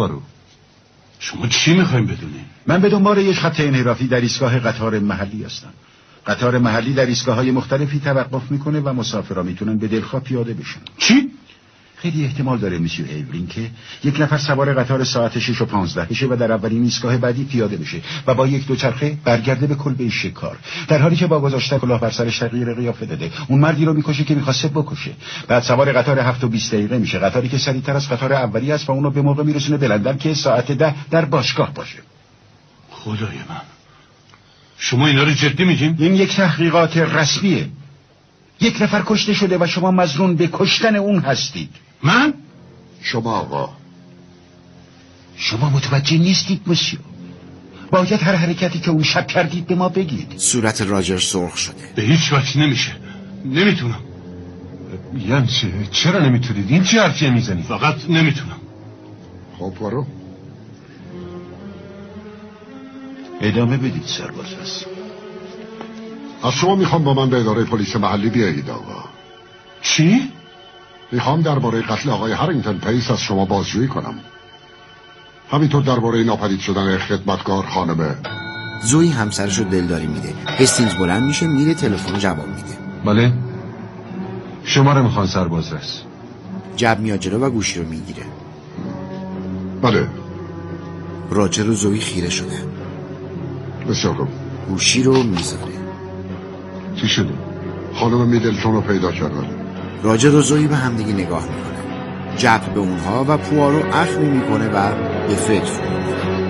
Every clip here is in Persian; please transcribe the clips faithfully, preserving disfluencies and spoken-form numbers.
پوارو؟ شما چی میخوایم بدونیم؟ من به دنبال یک خط انحرافی در ایستگاه قطار محلی هستم. قطار محلی در ایستگاه‌های مختلفی توقف میکنه و مسافرها میتونن به دلخواه پیاده بشن. چی؟ خیلی احتمال داره مسیو ایولین که یک نفر سوار قطار ساعت شش و پانزده بشه و در اولین ایستگاه بعدی پیاده بشه و با یک دوچرخه برگرده به کلبه شکار، در حالی که با گذاشتن کلاه بر سرش تغییر قیافه داده. اون مردی رو میکشه که میخواسته بکشه. بعد سوار قطار هفت و بیست دقیقه میشه، قطاری که سریعتر از قطار اولی است و اونو به موقع میرسونه به لندن که ساعت ده در باشگاه باشه. خدای من، شما اینا رو جدی میگین؟ این یک تحقیقات رسمیه. یک نفر کشته شده و شما مظنون به کشتن اون هستید. من؟ شما آقا، شما متوجه نیستید مسیو. باید هر حرکتی که اون شب کردید به ما بگید. صورت راجر سرخ شده. به هیچ وجه نمیشه، نمیتونم. یعنی چه؟ چرا نمیتونید؟ این چه حرفیه میزنید؟ فقط نمیتونم. خب برو ادامه بدید سرباز هست. از شما میخوام با من به اداره پلیس محلی بیایید آقا. چی؟ میخوام درباره قتل آقای هرینگتون پیس از شما بازجویی کنم، همینطور درباره ناپدید شدن خدمتکار خانم زوی همسرش رو دلداری میده. هستینگز بلند میشه میره تلفن جواب میده. بله شما رو میخوان سرباز رس. جب میاد جلو و گوشی رو میگیره. بله. راجر و زوی خیره شده. بسیار خوب. گوشی رو میذاره. چی شده؟ خانم میدلتون رو پیدا کردن. راجر و زوی به همدیگه نگاه میکنه. جب به اونها و پوارو اخمی میکنه و به فکر فرو میره.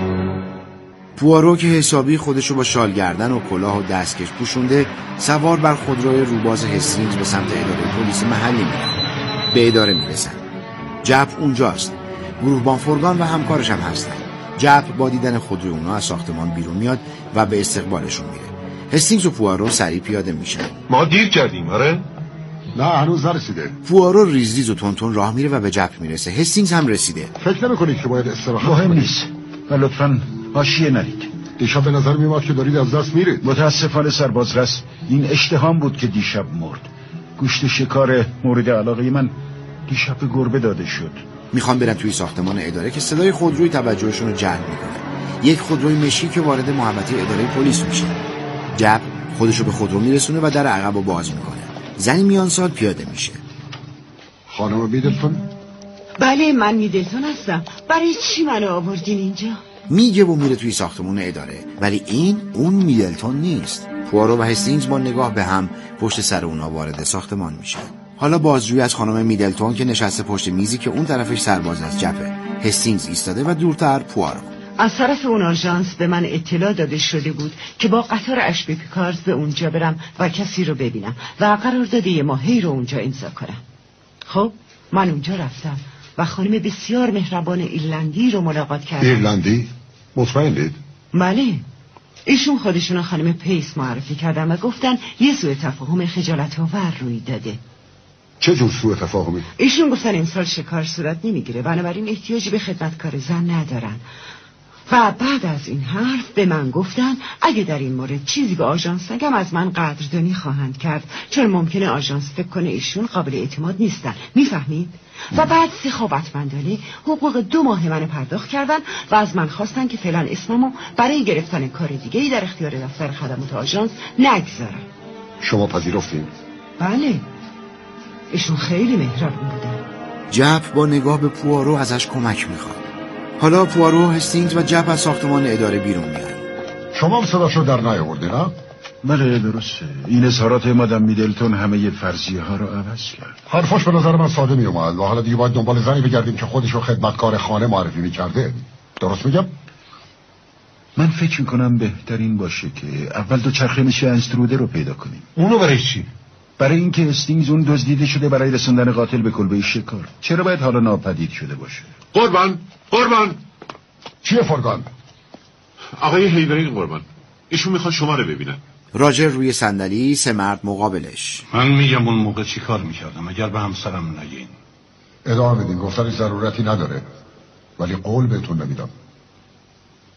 پوارو که حسابی خودشو با شال گردن و کلاه و دستکش پوشونده، سوار بر خودروی روباز هستینگز به سمت اداره پلیس محلی میره. به اداره میرسن. جب اونجاست. گروهبان فورگان و همکارش هم هستن. جب با دیدن خودروی اونا از ساختمان بیرون میاد و به استقبالشون میره. هستینگز و پوارو سریع پیاده میشن. ما دیر کردیم آره؟ نه هنوز نرسیده. پوارو ریز ریز و تون تون راه میره و به جب میرسه. هستینگز هم رسیده. فکر نمی‌کنید که باید استراحت مهم کنید؟ نیست و لطفاً حاشیه نرید. دیشب به نظر میاد که دارید از دست میرید. متاسفانه سرباز رس، این اشتهام بود که دیشب مرد. گوشت شکار مورد علاقه من دیشب به گربه داده شد. میخوان برن توی ساختمان اداره که صدای خودروی توجهشون رو جلب میکنه. یک خودروی مشی که وارد محوطه اداره پلیس میشه. جب خودشو به خودرو میرسونه و در عقب رو باز میکنه. زنی میان سال پیاده میشه. خانم میدلتون؟ بله من میدلتون هستم. برای چی منو آوردین اینجا؟ میگه و میره توی ساختمون اداره، ولی این اون میدلتون نیست. پوارو و هستینگز با نگاه به هم پشت سر اونا وارد ساختمان میشن. حالا بازجویی از خانم میدلتون که نشسته پشت میزی که اون طرفش سرباز از جبهه. هستینگز ایستاده و دورتر پوارو. از طرف اون آژانس به من اطلاع داده شده بود که با قطار اشبی پیکارز به اونجا برم و کسی رو ببینم و قرارداد یه ماهی رو اونجا امضا کنم. خب من اونجا رفتم و خانم بسیار مهربان ایرلندی رو ملاقات کردم. ایرلندی؟ مطمئنید؟ بله. ایشون خودشون خانم پیس معرفی کردن و گفتن یه سوء تفاهم خجالت آور روی داده. چه جور سوء تفاهمی؟ ایشون گفتن امسال شکار صورت نمیگیره، بنابراین احتیاجی به خدمتکار زن ندارن. و بعد از این حرف به من گفتن اگه در این مورد چیزی به آژانس نگم از من قدردانی خواهند کرد، چون ممکنه آژانس فکر کنه ایشون قابل اعتماد نیستن. میفهمید؟ و بعد سخاوتمندانه حقوق دو ماه من پرداخت کردن و از من خواستن که فعلا اسممو برای گرفتن کار دیگه‌ای در اختیار دفتر خدمات آژانس نگذارم. شما پذیرفتین؟ بله. ایشون خیلی مهربون بودن. جب با نگاه به پوارو ازش کمک میخواد. حالا پوارو، هستینگز و جب از ساختمان اداره بیرون میان. شما هم صداشو در نیاوردی نه؟ بله درسته. این اظهارات مادام میدلتون همه فرضیه ها رو عوض کرد. حرفاش به نظر من ساده می اومد و حالا دیگه باید دنبال زنی بگردیم که خودشو خدمتکار خانه معرفی میکرده. درست میگم؟ من فکر میکنم بهترین باشه که اول دو چرخه میشه انستروده رو پیدا کنیم. اونو برای چی؟ برای اینکه هستینگز اون دزدیده شده برای رسوندن قاتل به کلبه شکار. چرا باید حالا ناپدید شده باشه؟ قربان قربان چیه فورگان؟ آقای هیدرینگ قربان، ایشون میخواد شما رو ببینن. راجر روی صندلی، سه مرد مقابلش. من میگم اون موقع چی کار میکردم اگر به همسرم نگین. ادامه بدین، گفتنش ضرورتی نداره، ولی قول بهتون نمیدم.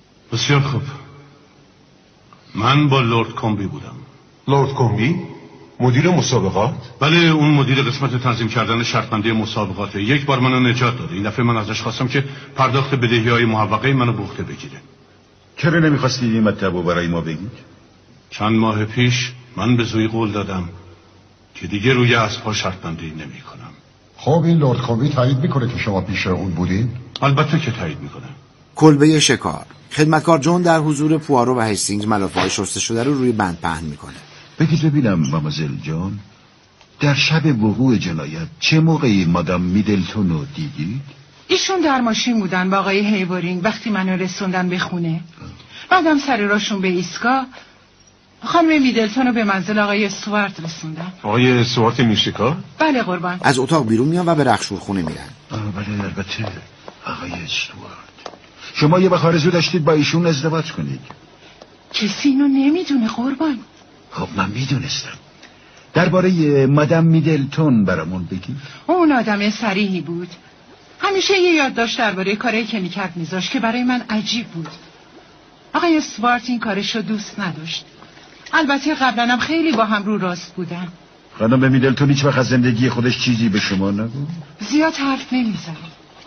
بسیار خوب. من با لورد کامبی بودم. لورد کامبی؟ مدیر مسابقات؟ بله، اون مدیر قسمت تنظیم کردن شرطبندی مسابقاته. یک بار منو نجات داده. این دفعه من ازش خواستم که پرداخت بدهی‌های محوقه منو به عهده بگیره. چرا نمیخواستی این مطلبو برای ما بگید؟ چند ماه پیش من به زوی قول دادم که دیگه روی اسب‌ها شرطبندی نمی‌کنم. خب این لرد کاوی تایید میکنه که شما پیش اون بودین؟ البته که تایید میکنه. کلبه شکار. خدمتکار جون در حضور پوارو و هستینگز ملافه‌های شسته شده رو روی بند پهن میکنه. بگید ببینم مامازل جان، در شب وقوع جنایت چه موقعی مادام میدلتون رو دیدید؟ ایشون در ماشین بودن با آقای هیورینگ وقتی منو رسوندن به خونه. بعدم سر راشون به ایستگاه خانم میدلتون رو به منزل آقای استوارت رسوندن. آقای استوارت میرشکار؟ بله قربان. از اتاق بیرون میان و به رخشور خونه میرن. آه بله البته آقای استوارت. شما یه وقت آرزو داشتید با ایشون ازدواج کنید؟ کسی اینو نمیدونه قربان. خب من میدونستم. درباره مادام میدلتون برامون بگید. اون آدم صریحی بود. همیشه یه یادداشت درباره کاری که میکرد میذاشت که برای من عجیب بود. آقای استوارت این کارشو دوست نداشت. البته قبلا هم خیلی با هم رو راست بودن. خانم میدلتون هیچ وقت از زندگی خودش چیزی به شما نگفت؟ زیاد حرف نمیزنه.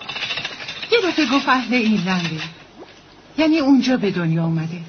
یه دفعه گفت اهل ایرلنده، یعنی اونجا به دنیا اومده،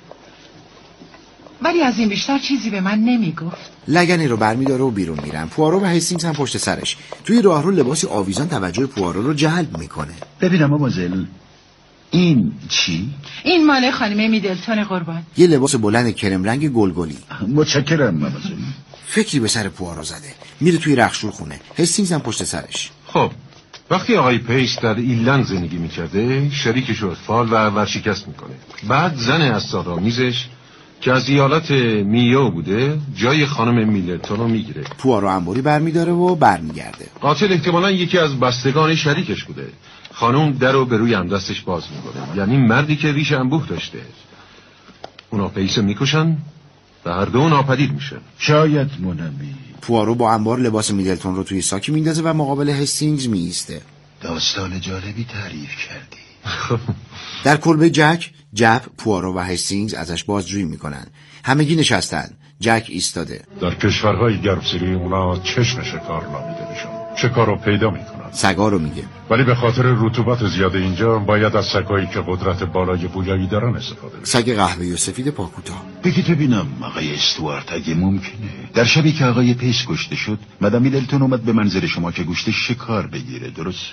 ولی از این بیشتر چیزی به من نمیگفت. لگنی رو برمیداره و بیرون میرن. پوارو و هستینگز هم پشت سرش. توی راهرو لباسی آویزان توجه پوارو رو جلب میکنه. ببینم مامازل، این چی؟ این مال خانم میدلتون قربان. یه لباس بلند کرم رنگ گلگلی. متشکرم مامازل. فکری به سر پوارو زده. میره توی رخشور خونه. هستینگز هم پشت سرش. خب وقتی آقای پیس در ایرلند زندگی میکرده شریکش رو فال و ورشکست میکنه. بعد زن اسرارآمیزش که از ایالت میو بوده جای خانم میدلتون رو میگیره. پوارو انباری برمیداره و برمیگرده. قاتل احتمالاً یکی از بستگان شریکش بوده. خانم در رو به روی همدستش باز میکنه، یعنی مردی که ریش انبوه داشته. اونا پیس میکشن و هر دو ناپدید میشن. شاید منمی. پوارو با انبار لباس میدلتون رو توی ساکی میندازه و مقابل هستینگز میایسته. داستان جالبی تعریف کردی. در کلبه جک، جب، پوارو و هستینگز ازش بازجویی میکنن. همگی نشستن. جک ایستاده. در کشورهای گرمسیری اونا چشم شکار نامیده میشن. شکار رو پیدا میکنن. سگا رو میگه. ولی به خاطر رطوبت زیاد اینجا باید از سگایی که قدرت بالای بویایی دارن استفاده بشه. سگ قهوه‌ای و سفید پاکوتا. بگید ببینم آقای استوارت، اگه ممکنه در شبی که آقای پیس کشته شد مادام میدلتون اومد به منزل شما که گوشت شکار بگیره، درسته؟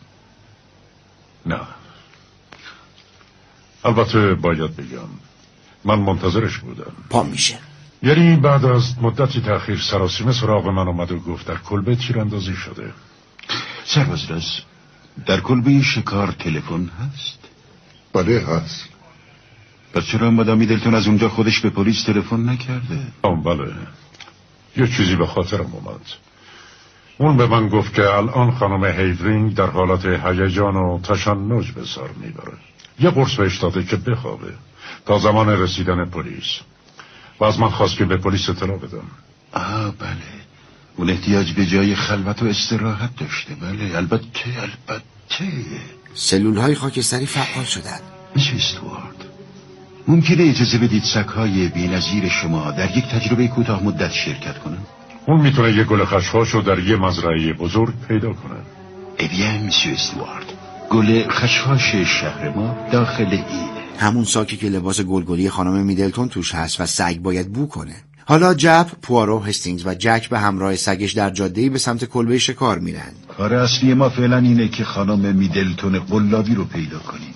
نه، البته باید بگم من منتظرش بودم. پا میشه. یعنی بعد از مدتی تأخیر سراسیمه سراغ من اومد و گفت در کلبه تیراندازی شده. سربازراز، در کلبه شکار تلفن هست؟ بله هست. پس چرا مادام میدلتون از اونجا خودش به پلیس تلفن نکرده؟ آم بله، یه چیزی به خاطرم اومد. اون به من گفت که الان خانم هیورینگ در حالت هیجان و تشنج به سر میبره. یه قرص بهش داده که بخوابه تا زمان رسیدن پلیس و از من خواست که به پلیس اطلاع بدم. آه بله، اون احتیاج به جای خلوت و استراحت داشته. بله البته البته سلول های خاکستری فعال شدن. میشه استوارد، ممکنه اجازه بدید سگ‌های بی‌نظیر شما در یک تجربه کوتاه مدت شرکت کنن؟ اون میتونه یه گل خشخاشو در یه مزرعه بزرگ پیدا کنه. ابیان میشه استوارد، گل خشخاش شهر ما داخل اینه. همون ساکی که لباس گلگلی خانم میدلتون توش هست و سگ باید بو کنه. حالا جب، پوارو، هستینگز و جک به همراه سگش در جاده‌ای به سمت کلبه شکار میرن. کار اصلی ما فعلا اینه که خانم میدلتون قلابی رو پیدا کنیم.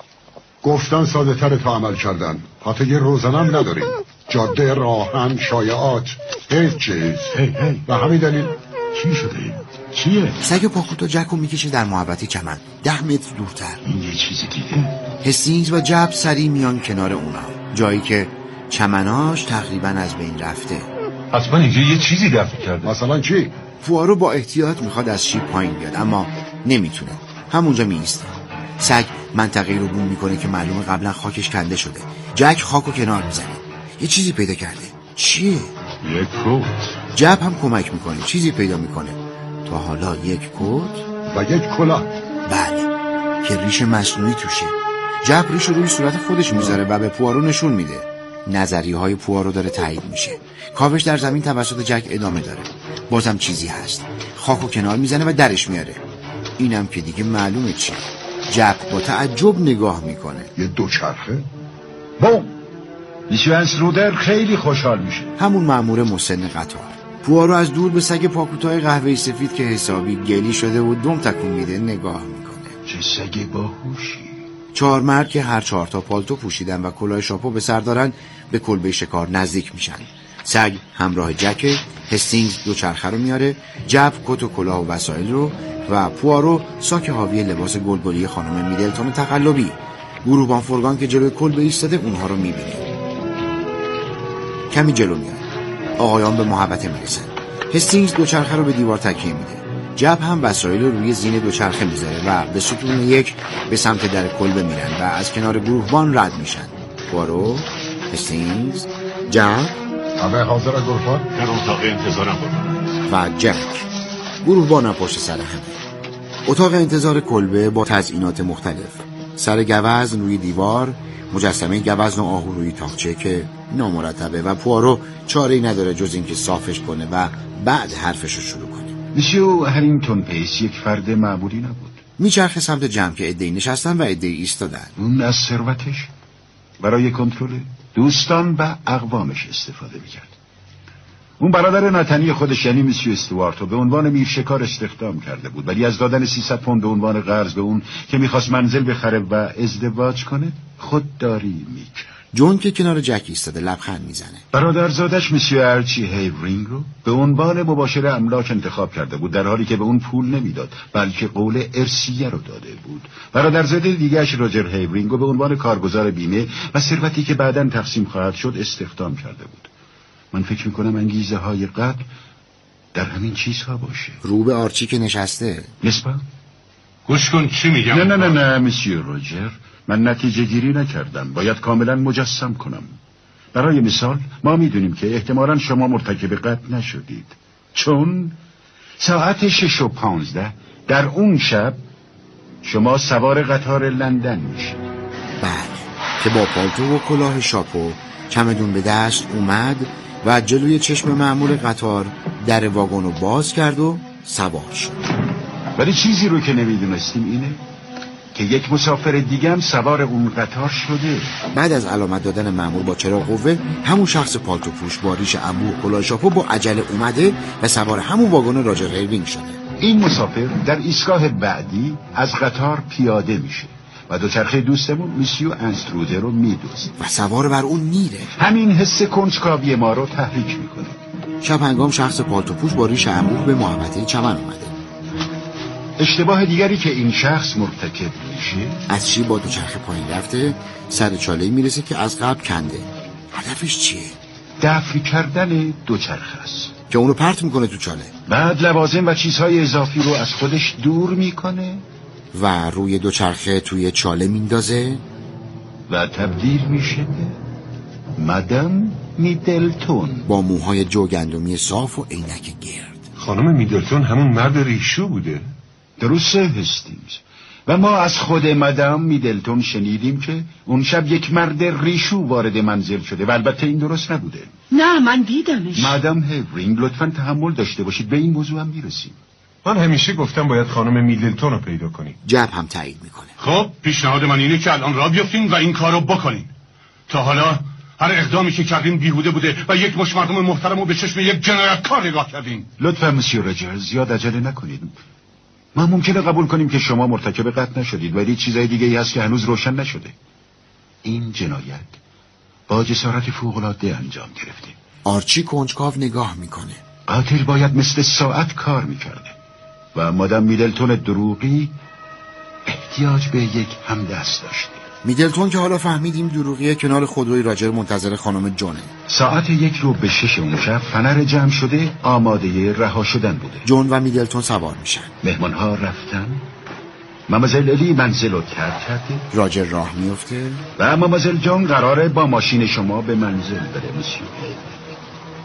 گفتن ساده تر تا عمل کردن. حتی یه روزنم نداریم. جاده، راهن، شایعات، هیچ چیز. هی هی به همین دلیل چی شده؟ چیه؟ سگ پاکوتا جک رو میکشه در محوطه چمن ده متر دورتر. این یه چیزی دیده. هستینگز و جب سری میان کنار اونا، جایی که چمناش تقریبا از بین رفته. حتما اینجا یه چیزی دفن کرده. مثلا چی؟ پوارو با احتیاط میخواد از شیب پایین بیاد اما نمیتونه. همونجا میایسته. سگ منطقه‌ای رو بوم میکنه که معلومه قبلا خاکش کنده شده. جک خاکو کنار میزنه. یه چیزی پیدا کرده. چیه؟ یک کت. جب هم کمک میکنه. چیزی پیدا میکنه. تا حالا یک کت و یک کلاه. بله، که ریش مصنوعی توشه. جب ریش روی صورت خودش میذاره و به پوارو نشون میده. نظریه های پوارو داره تایید میشه. کاوش در زمین توسط جک ادامه داره. بازم چیزی هست. خاکو کنار میزنه و درش میاره. اینم که دیگه معلومه چیه. جک با تعجب نگاه میکنه. یه دوچرخه؟ بوم! میسیو انسترودر خیلی خوشحال میشه. همون مأمور مسن قطار. پوارو از دور به سگ پاکوتای قهوه‌ای سفید که حسابی گلی شده و دم تکون میده نگاه میکنه. چه سگ باهوشی. چهار مرد که هر چهار تا پالتو پوشیدن و کلاه شاپو به سر دارن به کلبه شکار نزدیک میشن. سگ همراه جک، هستینگز دوچرخه رو میاره، جب کت و کلاه و وسایل رو و پوارو ساک حاوی لباس گلگلی خانم میدلتون تقلبی. گروهبان فرگان که جلوی کلبه ایستاده اونها رو میبینه. کمی جلو میاد. آقایان به محبت میرسن. هستینگز دوچرخه رو به دیوار تکیه میده. جب هم وسایل رو روی زین دوچرخه میذاره و به ستون یک به سمت در کلبه میرن و از کنار گروهبان رد میشن. پوارو، هستینگز، جب، همه حاضر گروهبان؟ در اتاق انتظارم بود و جک. گروهبان هم پشت سر همه. اتاق انتظار کلبه با تزئینات مختلف. سر گوزن روی دیوار، مجسمه گوزن و آهو روی تاقچه که نامرتبه و پوارو چاره‌ای نداره جز اینکه صافش کنه و بعد حرفش رو شروع کنه. میسیو هرینگتون پیس یک فرد معمولی نبود. میچرخه سمت جمع که عده‌ای نشستن و عده‌ای ایستادن. اون از ثروتش برای کنترل دوستان و اقوامش استفاده میکرد. اون برادر ناتنی خودش یعنی میسیو استوارتو به عنوان میرشکار استخدام کرده بود، ولی از دادن سیصد پوند به عنوان قرض به اون که میخواست منزل بخره و ازدواج کنه خودداری میکرد. جون که کنار جک ایستاده لبخند میزنه. برادرزادش میسیو ارچی هیورینگ رو به عنوان مباشر املاک انتخاب کرده بود، در حالی که به اون پول نمیداد بلکه قول ارثیه رو داده بود. برادرزاده دیگه‌اش راجر هیورینگ رو به عنوان کارگزار بیمه و ثروتی که بعداً تقسیم خواهد شد استخدام کرده بود. من فکر میکنم انگیزه های قتل در همین چیزها باشه. رو به آرچی که نشسته. نسبت؟ گوش کن چی میگم. نه نه نه نه مسیو روجر، من نتیجه گیری نکردم، باید کاملا مجسم کنم. برای مثال ما میدونیم که احتمالاً شما مرتکب قتل نشدید، چون ساعت شش و پانزده در اون شب شما سوار قطار لندن میشید. بله، که با پالتو و کلاه شاپو چمدون به دست اومد و جلوی چشم مأمور قطار در واگن رو باز کرد و سوار شد. ولی چیزی رو که نمیدونستیم اینه که یک مسافر دیگه هم سوار اون قطار شده. بعد از علامت دادن مأمور با چراغ قوه، همون شخص پالتو پوش با ریش انبوه و کلاه شاپو با عجله اومده و سوار همون واگن راجر هیورینگ شده. این مسافر در ایستگاه بعدی از قطار پیاده میشه و دوچرخه دوستمون میسیو انسترودر رو میدوزه و سوار بر اون میره. همین حس کنجکاوی ما رو تحریک میکنه. شب هنگام شخص پالتو پوش با ریش انبوه به محوطه چمن اومده. اشتباه دیگری که این شخص مرتکب میشه، از چی با دوچرخه پایین رفته سر چاله‌ای میرسه که از قبل کنده. هدفش چیه؟ دفع کردن دوچرخه است که اونو پرت میکنه تو چاله. بعد لوازم و چیزهای اضافی رو از خودش دور میکنه و روی دوچرخه توی چاله میندازه و تبدیل میشه به مدام میدلتون با موهای جوگندمی صاف و عینک گرد. خانم میدلتون همون مرد ریشو بوده؟ درسته هستیمز. و ما از خود مدام میدلتون شنیدیم که اون شب یک مرد ریشو وارد منزل شده و البته این درست نبوده. نه من دیدمش. مدام هیورینگ لطفاً تحمل داشته باشید، به این موضوع هم میرسیم. من همیشه گفتم باید خانم میدلتون رو پیدا کنیم. جب هم تایید میکنه. خب پیشنهاد من اینه که الان راه بیفتیم و این کارو بکنیم. تا حالا هر اقدامی که کردیم بیهوده بوده و یک مش مردم محترم رو به چشم یک جنایتکار نگاه کردیم. لطفاً مسیو رجر زیاد عجله نکنید. ما ممکنه قبول کنیم که شما مرتکب قتل نشدید، ولی چیزای دیگه ای هست که هنوز روشن نشده. این جنایت با جسارت فوق‌العاده انجام گرفته. آرچی کنجکاو نگاه میکنه. قاتل باید مثل ساعت کار میکرده و مادام میدلتون دروغی احتیاج به یک همدست داشته. میدلتون که حالا فهمیدیم دروغیه کنار خودروی راجر منتظر خانم جونه. ساعت یک رو به شش اون شب فنر جمع شده آماده رها شدن بوده. جون و میدلتون سوار میشن. مهمانها رفتن. مامزل الی منزل رو ترک کرده. راجر راه میفته و مامزل جون قراره با ماشین شما به منزل بره مسیو.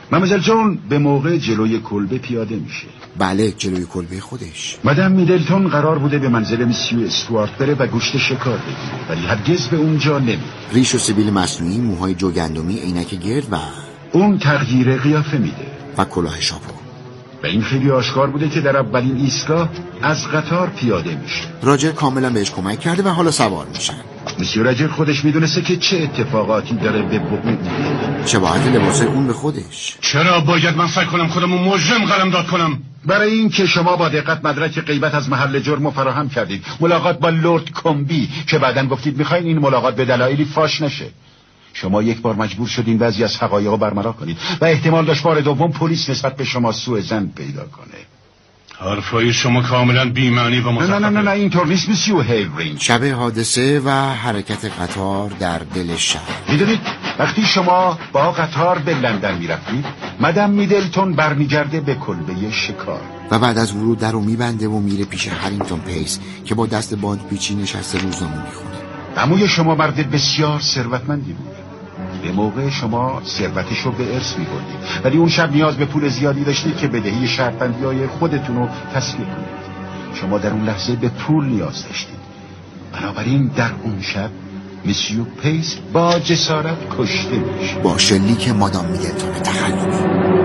ممزل جون به موقع جلوی کلبه پیاده میشه. بله، جلوی کلبه خودش. مدام میدلتون قرار بوده به منزل مسیو استوارت بره و گوشت شکار بگیره، ولی هرگز به اونجا نمیره. ریش و سبیل مصنوعی، موهای جوگندمی، عینک گرد و اون تغییر قیافه میده و کلاه شاپو. و این خیلی آشکار بوده که در اولین ایستگاه از قطار پیاده میشه. راجر کاملا بهش کمک کرده و حالا سوار میشن. مسیو راجر خودش میدونسته که چه اتفاقاتی داره به وقوع میفته. شباهت لباس اون به خودش. چرا باید من سعی کنم خودمو مجرم قلمداد کنم؟ برای این که شما با دقت مدرک غیبت از محل جرم فراهم کردید. ملاقات با لرد کمبی که بعداً گفتید میخواین این ملاقات به دلایلی فاش نشه. شما یک بار مجبور شدین بعضی از حقایق رو برملا کنید و احتمال داشت بار دوم پلیس نسبت به شما سوء ظن پیدا کنه. حرفای شما کاملا بی‌معنی و مزخرفه. نه نه نه نه اینطور نیست مسیو هیورینگ. شب حادثه و حرکت قطار در دل شهر. میدونید وقتی شما با قطار به لندن میرفتید، مدام میدلتون برمیگرده به کلبه شکار و بعد از ورود در رو میبنده و میره پیش هرینگتون پیس که با دست باند پیچی نشسته روزنامه میخونه. عموی شما مرد بسیار ثروتمندی بود. به موقع شما ثروتش رو به ارث می‌بردید، ولی اون شب نیاز به پول زیادی داشتید که بدهی شرطبندی‌های خودتون رو تسویه کنید. شما در اون لحظه به پول نیاز داشتید. بنابراین در اون شب مسیو پیس با جسارت کشته میشه با شلیک مادام میدلتون تخلبی.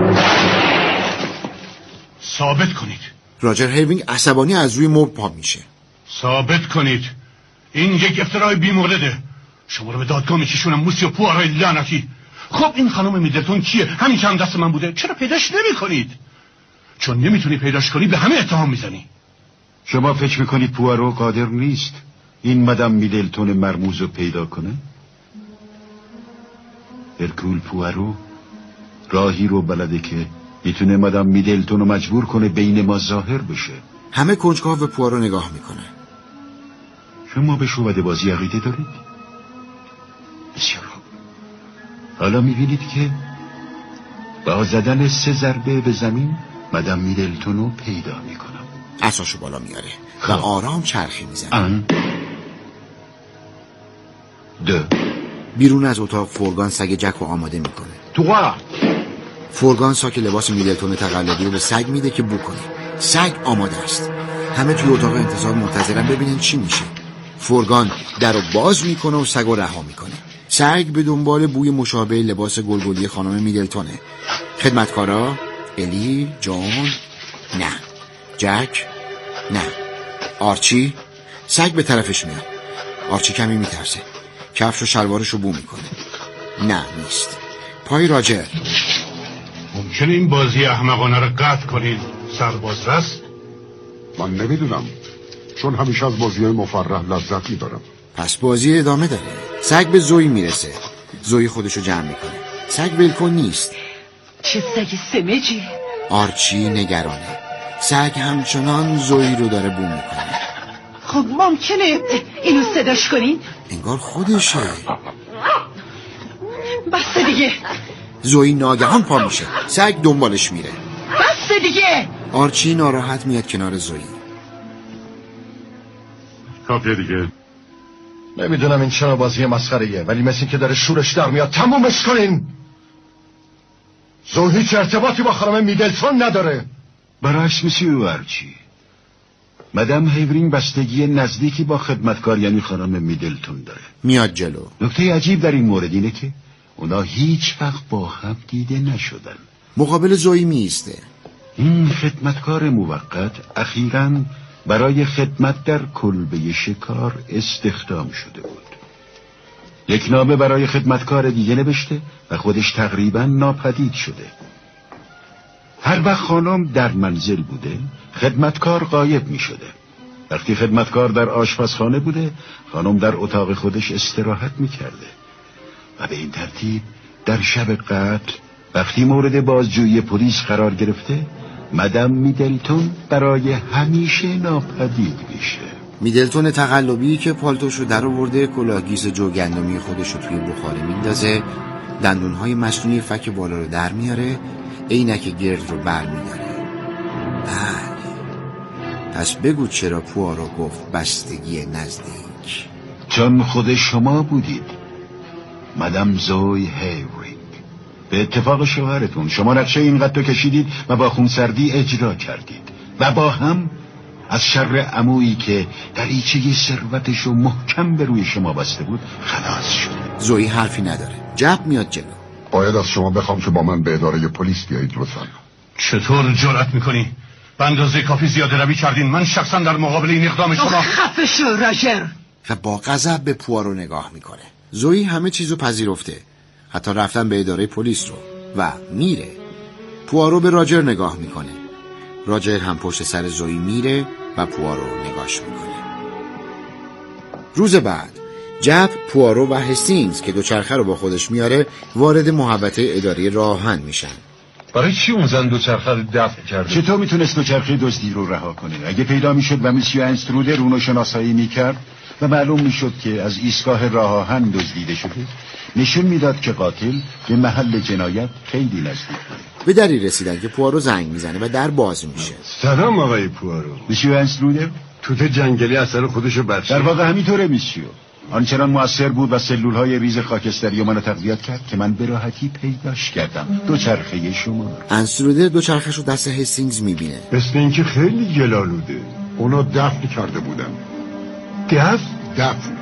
ثابت کنید. راجر هیوینگ عصبانی از روی مبل پا میشه. ثابت کنید. این یک افترای بی‌مورده. شما رو به دادگاه میکشونم موسیو پوارای لعنتی. خب این خانم میدلتون کیه؟ همین که هم دست من بوده. چرا پیداش نمی کنید؟ چون نمیتونی پیداش کنی به همه اتهام میزنی. شما فکر میکنید پوارو قادر نیست این مدام میدلتون مرموز رو پیدا کنه؟ هرکول پوارو راهی رو بلده که میتونه مدام میدلتون رو مجبور کنه بین ما ظاهر بشه. همه کنجکاو به پوارو نگاه میکنه. شما به شعبده بازی عقیده دارید؟ بسیار خوب. حالا میبینید که با زدن سه ضربه به زمین مدام میدلتون رو پیدا میکنم. اساشو بالا میاره و آرام چرخی میزنه. ان دو. بیرون از اتاق فورگان سگ جک رو آماده میکنه. تو فورگان ساک لباس میدلتون تقلبی رو به سگ میده که بو کنه. سگ آماده است. همه توی اتاق انتظار منتظرن ببینن چی میشه. فورگان در رو باز میکنه و سگ رو رها میکنه. سگ به دنبال بوی مشابه لباس گلگلی خانم میدلتونه. خدمتکارا الی، جون، نه. جک، نه. آرچی. سگ به طرفش میاد. آرچی کمی میترسه. کفش و شلوارش رو بو میکنه. نه نیست. پای راجر. ممکنه این بازی احمقانه رو قطع کنید سرباز رست؟ من نمیدونم، چون همیشه از بازی مفرح لذت میبرم. پس بازی ادامه داره. سگ به زوی میرسه. زوی خودشو جمع میکنه. سگ ولکن نیست. چه سگ سمجی؟ آرچی نگرانه. سگ همچنان زوی رو داره بو میکنه. خب ممکنه اینو صداش کنین؟ انگار خودشه. بس دیگه. زوی ناگهان پا میشه. سگ دنبالش میره. بس دیگه. آرچی ناراحت میاد کنار زوی. کافیه دیگه. نمیدونم این چرا بازی مسخره‌ایه، ولی مثل که داره شورش در میاد. تمومش کنین. زو هیچ ارتباطی با خانم میدلتون نداره. برعکس مسیو آرچی، مدام هیورینگ بستگی نزدیکی با خدمتکار یعنی خانم میدلتون داره. میاد جلو. نکته عجیب در این مورد اینه که اونا هیچ وقت با هم دیده نشدن. مقابل زوی میسته. این خدمتکار موقت اخیراً برای خدمت در کلبه شکار استخدام شده بود. یک نامه برای خدمتکار دیگه نوشته و خودش تقریباً ناپدید شده. هر وقت خانم در منزل بوده خدمتکار غایب می شده. وقتی خدمتکار در آشپزخانه بوده خانم در اتاق خودش استراحت می کرده. و به این ترتیب در شب قتل وقتی مورد بازجویی پلیس قرار گرفته مدام میدلتون برای همیشه ناپدید میشه. میدلتون تقلبی که پالتوشو در آورده، کلاهگیس جوگندمی خودشو توی بخاری میندازه، دندونهای مصنوعی فک بالا رو در میاره، عینک گرد رو بر میداره. بله. پس بگو چرا پوارو گفت بستگی نزدیک؟ چون خود شما بودید مدام زوی هیورینگ. به اتفاق شوهرتون شما نقشه این قد کشیدید و با خونسردی اجرا کردید و با هم از شر عمویی که دریچه ثروتشو محکم به روی شما بسته بود خلاص شد. زویی حرفی نداره. جب میاد جلو. باید از شما بخوام که با من به اداره پلیس بیایید لطفاً. چطور جرأت میکنی؟ به اندازه کافی زیاده روی کردین. من شخصا در مقابل این اقدام شما خفه شو راجر. و با غضب به پوارو نگاه میکنه. زویی همه چیزو پذیرفته، حتی رفتن به اداره پلیس رو، و میره. پوارو به راجر نگاه میکنه. راجر هم پشت سر زویی میره و پوارو نگاش میکنه. روز بعد جب، پوارو و هستینگز که دوچرخه رو با خودش میاره وارد محوطه اداری راهن میشن. برای چی اون زن دوچرخه رو دفع کرده؟ چطور میتونست دوچرخه دزدی رو رها کنه؟ اگه پیدا میشد و میسیو انسترودر اونو شناسایی میکرد و معلوم میشد که از ایستگاه راه آهن دزدیده شده، نشون میداد که قاتل به محل جنایت خیلی نزدیک. به دری رسیدن که پوارو زنگ میزنه و در باز میشه. سلام آقای پوارو. میسیو انسترودر؟ توت جنگلی اثر خودشو بچه. در واقع همینطوره میسیو. آنچنان موثر بود و سلولهای ریز خاکستری منو تقویت کرد که من به راحتی پیداش کردم. دوچرخه شما. انسترودر دوچرخه‌ش رو دست هستینگز میبینه. اسم این که خیلی گلالوده. اونا دفن کرده بودن. دفن؟ دفن.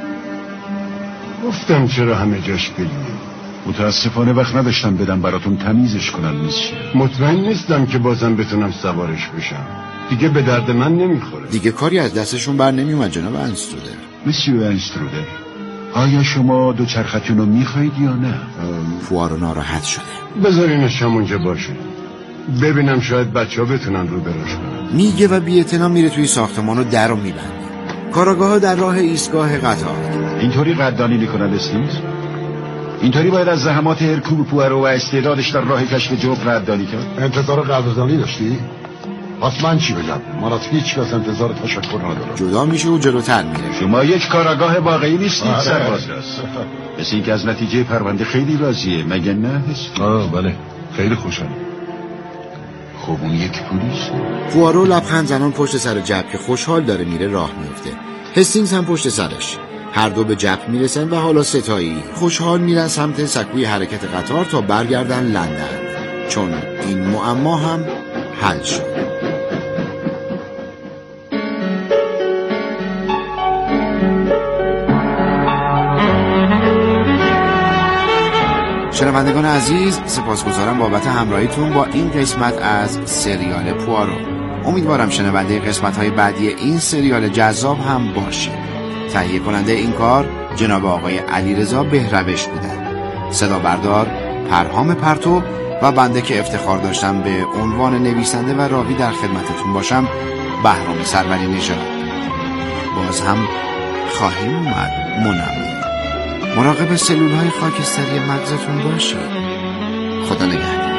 گفتم چرا همه جاش بلیه. متاسفانه وقت نداشتم بدم براتون تمیزش کنم میسیو. مطمئن نیستم که بازم بتونم سوارش بشم. دیگه به درد من نمیخوره. دیگه کاری از دستشون بر نمیومد جناب انسترودر. مسیو انسترودر، آیا شما دوچرختون رو میخواید یا نه؟ پوارو ناراحت شده. بذارینش همونجا باشه، ببینم شاید بچه ها بتونن رو براش کنن. میگه و بی اعتنا میره توی ساختمان و در رو میبنده. کاراگاه ها در راه ایستگاه قطار. اینطوری قدردانی میکنن استینگز؟ اینطوری باید از زحمات هرکوب پوارو و استعدادش در راه کشف جوب قدردانی کرد؟ انتظار قدردانی داشتی؟ پس من چی بگم؟ من از هیچ کس انتظار تشکر ندارم. جدا میشه و جلوتر میره. شما یک کاراگاه واقعی نیستید سرباز راست. مثل اینکه از نتیجه پرونده خیلی راضیه، مگه نه هست؟ آه بله، خیلی خوشحالم. خب اون یک پلیس. پوارو لبخند زنان پشت سر جب که خوشحال داره میره راه میفته. هستینگز هم پشت سرش. هر دو به جب میرسن و حالا ستایی خوشحال میرن سمت سکوی حرکت قطار تا برگردن لندن، چون این معما هم حل شد. شنوندگان عزیز، سپاسگزارم بابت همراهیتون با این قسمت از سریال پوارو. امیدوارم شنونده قسمت‌های بعدی این سریال جذاب هم باشید. تهیه کننده این کار جناب آقای علیرضا بهروش بودن. صدا بردار پرهام پرتو و بنده که افتخار داشتم به عنوان نویسنده و راوی در خدمتتون باشم، بهرام سروری نژاد. باز هم خواهیم اومد منم. مراقب سلولهای خاکستری مغزتون باشید. خدا نگهدار.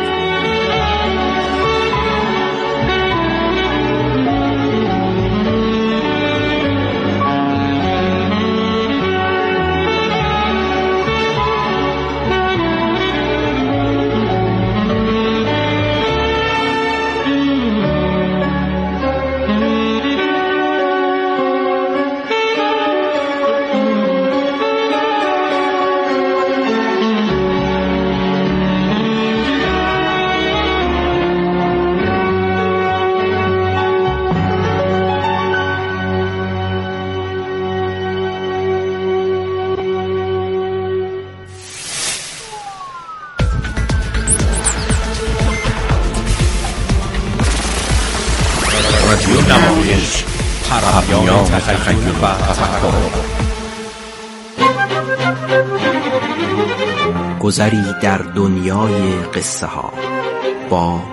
گذری در دنیای قصه ها با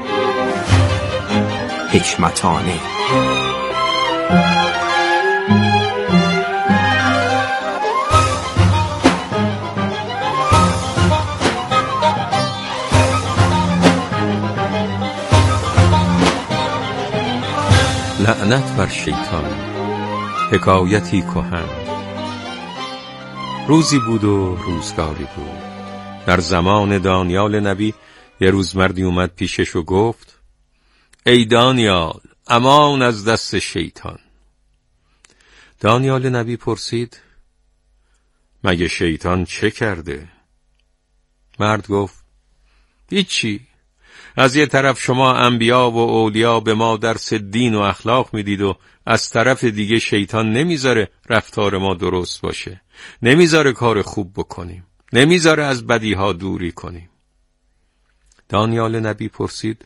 حکمتانه. لعنت بر شیطان. حکایتی کهن. روزی بود و روزگاری بود. در زمان دانیال نبی یه روز مردی اومد پیشش و گفت: ای دانیال، امان از دست شیطان. دانیال نبی پرسید: مگه شیطان چه کرده؟ مرد گفت: هیچی. از یه طرف شما انبیا و اولیا به ما درس دین و اخلاق میدید و از طرف دیگه شیطان نمیذاره رفتار ما درست باشه، نمیذاره کار خوب بکنیم، نمیذاره از بدیها دوری کنیم. دانیال نبی پرسید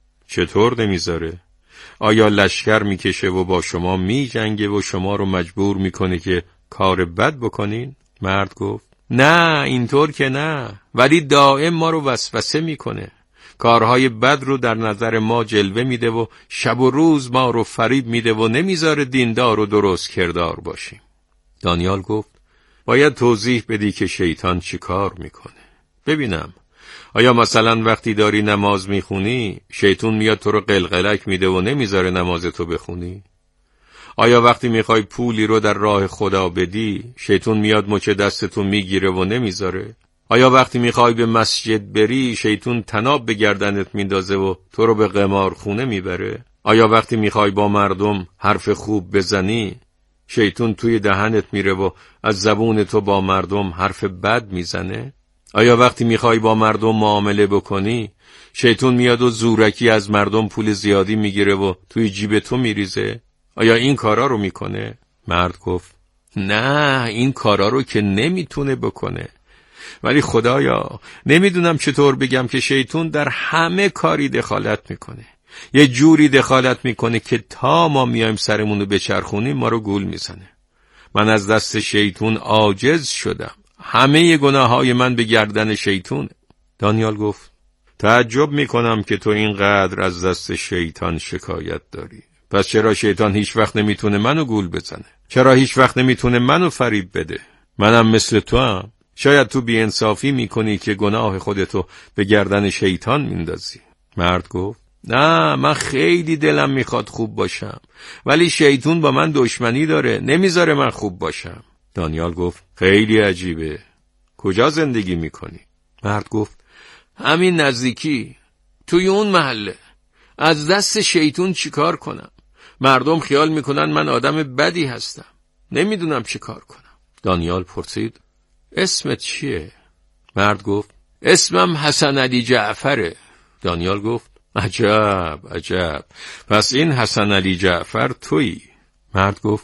چطور نمیذاره؟ آیا لشکر میکشه و با شما میجنگه و شما رو مجبور میکنه که کار بد بکنین؟ مرد گفت نه اینطور که نه، ولی دائم ما رو وسوسه میکنه، کارهای بد رو در نظر ما جلوه میده و شب و روز ما رو فریب میده و نمیذاره دیندار و درست کردار باشیم. دانیال گفت باید توضیح بدی که شیطان چی کار میکنه. ببینم آیا مثلا وقتی داری نماز میخونی شیطان میاد تو رو قلقلک میده و نمیذاره نمازتو بخونی؟ آیا وقتی میخوای پولی رو در راه خدا بدی شیطان میاد مچ دستتو میگیره و نمیذاره؟ آیا وقتی میخوای به مسجد بری شیطان طناب به گردنت میندازه و تو رو به قمارخونه میبره؟ آیا وقتی میخوای با مردم حرف خوب بزنی شیطان توی دهنت میره و از زبون تو با مردم حرف بد میزنه؟ آیا وقتی میخوای با مردم معامله بکنی شیطان میاد و زورکی از مردم پول زیادی میگیره و توی جیب تو میریزه؟ آیا این کارا رو میکنه؟ مرد گفت نه این کارا رو که نمیتونه بکنه، ولی خدایا نمیدونم چطور بگم که شیطان در همه کاری دخالت میکنه، یه جوری دخالت میکنه که تا ما میایم سرمونو بچرخونیم ما رو گول میزنه. من از دست شیطان عاجز شدم، همه گناههای من به گردن شیطونه. دانیال گفت تعجب میکنم که تو اینقدر از دست شیطان شکایت داری. پس چرا شیطان هیچ وقت نمیتونه منو گول بزنه؟ چرا هیچ وقت نمیتونه منو فریب بده؟ منم مثل تو هم. شاید تو بی‌انصافی میکنی که گناه خودتو به گردن شیطان میندازی. مرد گفت نه من خیلی دلم میخواد خوب باشم، ولی شیطان با من دشمنی داره، نمیذاره من خوب باشم. دانیال گفت خیلی عجیبه، کجا زندگی میکنی؟ مرد گفت همین نزدیکی، توی اون محله. از دست شیطان چیکار کنم؟ مردم خیال میکنن من آدم بدی هستم، نمیدونم چی کار کنم. دانیال پرسید اسمت چیه؟ مرد گفت اسمم حسن علی جعفره. دانیال گفت عجب عجب، پس این حسن علی جعفر تویی؟ مرد گفت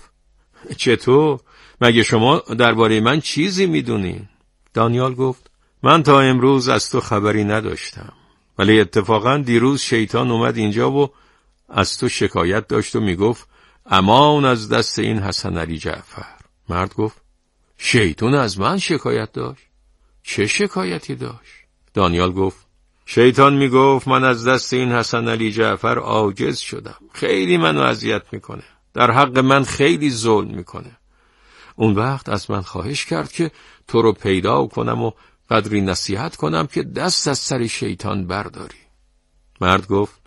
چطور؟ مگه شما درباره من چیزی میدونین؟ دانیال گفت من تا امروز از تو خبری نداشتم، ولی اتفاقا دیروز شیطان اومد اینجا و از تو شکایت داشت و میگفت امان از دست این حسن علی جعفر. مرد گفت شیطان از من شکایت داشت؟ چه شکایتی داشت؟ دانیال گفت شیطان میگفت من از دست این حسن علی جعفر عاجز شدم، خیلی منو اذیت میکنه، در حق من خیلی ظلم میکنه. اون وقت از من خواهش کرد که تو رو پیدا کنم و قدری نصیحت کنم که دست از سر شیطان برداری. مرد گفت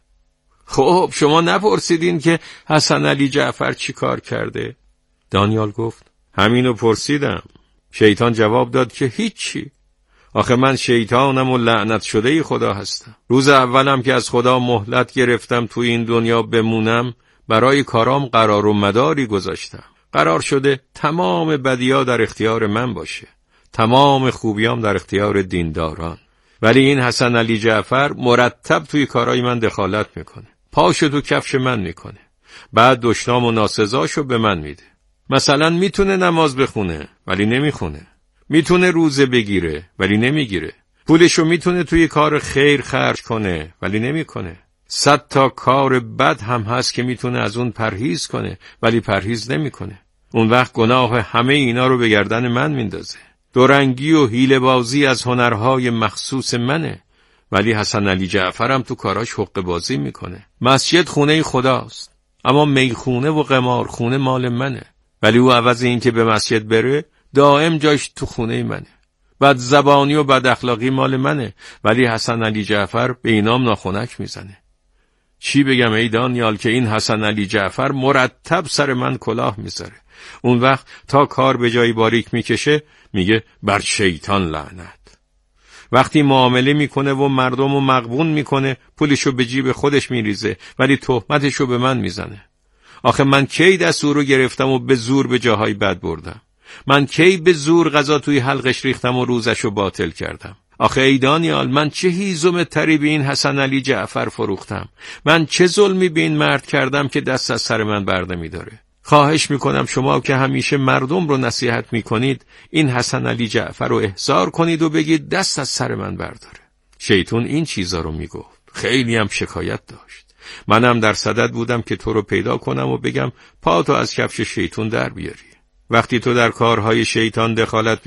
خب شما نپرسیدین که حسن علی جعفر چی کار کرده؟ دانیال گفت همینو پرسیدم. شیطان جواب داد که هیچی. آخه من شیطانم و لعنت شده خدا هستم. روز اولم که از خدا مهلت گرفتم توی این دنیا بمونم برای کارام قرار و مداری گذاشتم. قرار شده تمام بدی‌ها در اختیار من باشه، تمام خوبیام در اختیار دینداران. ولی این حسن علی جعفر مرتب توی کارای من دخالت میکنه، پاشو تو کفش من میکنه، بعد دشنام و ناسزاشو به من میده. مثلا میتونه نماز بخونه ولی نمیخونه، میتونه روزه بگیره ولی نمیگیره، پولشو میتونه توی کار خیر خرج کنه ولی نمیکنه. صد تا کار بد هم هست که میتونه از اون پرهیز کنه ولی پرهیز نمیکنه. اون وقت گناه همه اینا رو به گردن من میندازه. دورنگی و حیله بازی از هنرهای مخصوص منه، ولی حسن علی جعفرم تو کاراش حقه بازی میکنه. مسجد خونه خداست، اما میخونه و قمارخونه مال منه، ولی او عوض این که به مسجد بره دائم جاش تو خونه منه. بد زبانی و بد اخلاقی مال منه، ولی حسن علی جعفر به اینام ناخنک میزنه. چی بگم ای دانیال که این حسن علی جعفر مرتب سر من کلاه میذاره. اون وقت تا کار به جایی باریک میکشه میگه بر شیطان لعنت. وقتی معامله میکنه و مردم رو مغبون میکنه پولشو به جیب خودش میریزه ولی تهمتشو به من میزنه. آخه من کی دستور رو گرفتم و به زور به جاهای بد بردم؟ من کی به زور غذا توی حلقش ریختم و روزشو باطل کردم؟ آخه ای دانیال، من چه هیزم تری به این حسن علی جعفر فروختم؟ من چه ظلمی به این مرد کردم که دست از سر من برده می داره؟ خواهش میکنم شما که همیشه مردم رو نصیحت میکنید این حسن علی جعفر رو احضار کنید و بگید دست از سر من برداره. شیطون این چیزا رو میگفت. خیلی هم شکایت داشت. منم در صدد بودم که تو رو پیدا کنم و بگم پاتو از کفش شیطون در بیاری. وقتی تو در کارهای شیطان دخالت